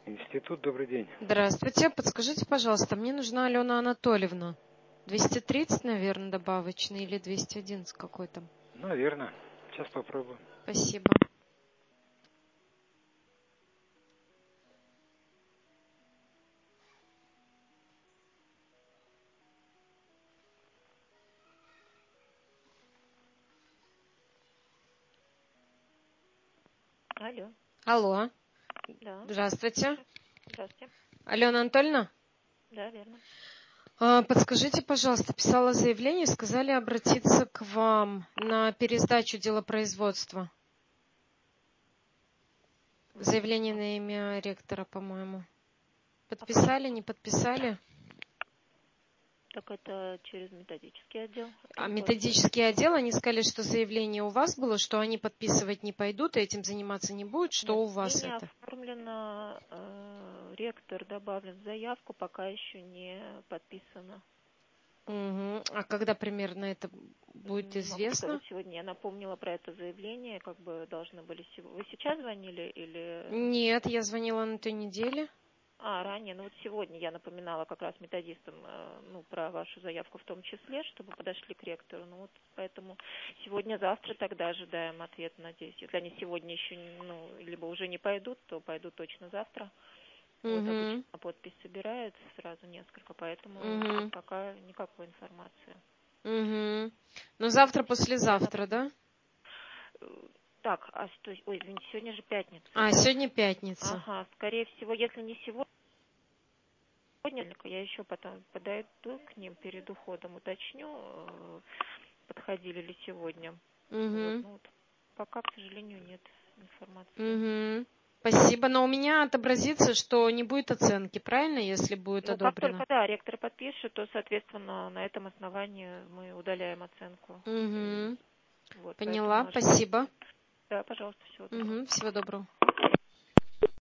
Институт, добрый день. Здравствуйте. Подскажите, пожалуйста, мне нужна Алена Анатольевна. 230, наверное, добавочный или 211 какой-то. Наверное. Сейчас попробуем. Спасибо. Алло, Алло. да, Здравствуйте. здравствуйте. Алена Анатольевна? Да, верно. Подскажите, пожалуйста, писала заявление, сказали обратиться к вам на пересдачу делопроизводства. Заявление на имя ректора, по-моему. Подписали, не подписали? Так это через методический отдел. А методический отдел, они сказали, что заявление у вас было, что они подписывать не пойдут, и этим заниматься не будут. Что Нет, у вас не это? оформлено, ректор добавлен в заявку, пока еще не подписано. Угу. А когда примерно это будет Не могу сказать известно? сегодня. Я напомнила про это заявление, как бы должны были сегодня. Вы сейчас звонили или... Нет, я звонила на той неделе. Ранее. Ну вот сегодня я напоминала как раз методистам, про вашу заявку в том числе, чтобы подошли к ректору. Ну вот поэтому сегодня-завтра тогда ожидаем ответ, надеюсь. Если они сегодня еще, либо уже не пойдут, то пойдут точно завтра. Вот обычно подпись собирают сразу несколько, поэтому пока никакой информации. Ну завтра, послезавтра, да? Так, извините, сегодня же пятница. Сегодня пятница. Ага, скорее всего, если не сегодня, я еще потом подойду к ним перед уходом, уточню, подходили ли сегодня. Пока, к сожалению, нет информации. Спасибо, но у меня отобразится, что не будет оценки, правильно, если будет Как одобрено? только, ректор подпишет, то, соответственно, на этом основании мы удаляем оценку. Поняла, спасибо. Да, пожалуйста, всего доброго. Всего доброго.